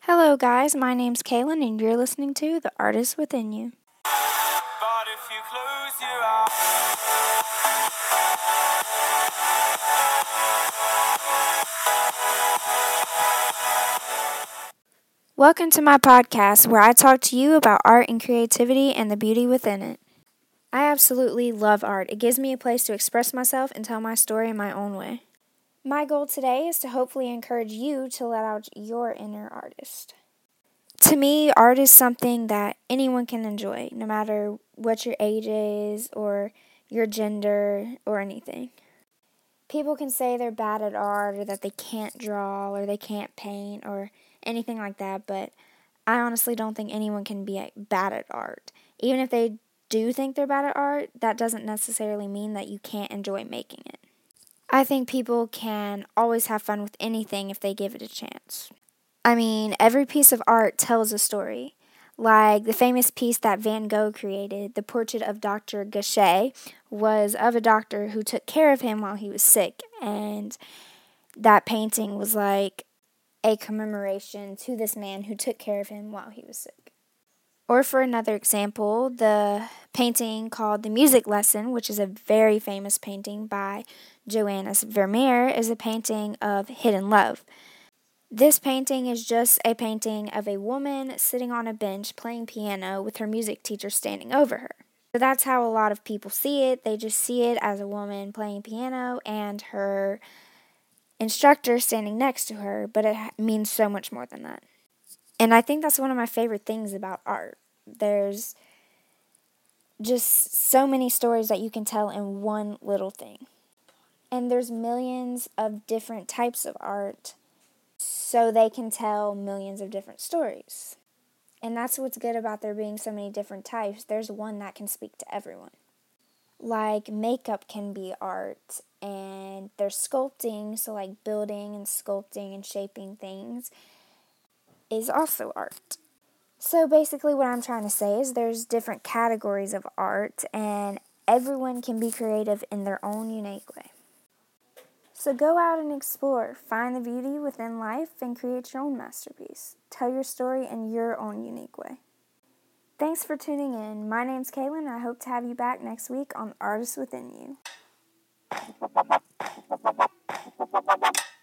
Hello, guys. My name's Kaylin, and you're listening to The Artist Within You. But if you close your eyes, Welcome to my podcast where I talk to you about art and creativity and the beauty within it. I absolutely love art. It gives me a place to express myself and tell my story in my own way. My goal today is to hopefully encourage you to let out your inner artist. To me, art is something that anyone can enjoy, no matter what your age is or your gender or anything. People can say they're bad at art or that they can't draw or they can't paint or anything like that, but I honestly don't think anyone can be bad at art. Even if they do think they're bad at art, that doesn't necessarily mean that you can't enjoy making it. I think people can always have fun with anything if they give it a chance. I mean, every piece of art tells a story. Like the famous piece that Van Gogh created, the portrait of Dr. Gachet, was of a doctor who took care of him while he was sick. And that painting was like a commemoration to this man who took care of him while he was sick. Or for another example, the painting called The Music Lesson, which is a very famous painting by Johannes Vermeer, is a painting of hidden love. This painting is just a painting of a woman sitting on a bench playing piano with her music teacher standing over her. So that's how a lot of people see it. They just see it as a woman playing piano and her instructor standing next to her, but it means so much more than that. And I think that's one of my favorite things about art. There's just so many stories that you can tell in one little thing. And there's millions of different types of art, so they can tell millions of different stories. And that's what's good about there being so many different types. There's one that can speak to everyone. Like makeup can be art, and there's sculpting, so like building and sculpting and shaping things is also art. So basically what I'm trying to say is there's different categories of art, and everyone can be creative in their own unique way. So go out and explore, find the beauty within life, and create your own masterpiece. Tell your story in your own unique way. Thanks for tuning in. My name's Kaylin, and I hope to have you back next week on Artists Within You.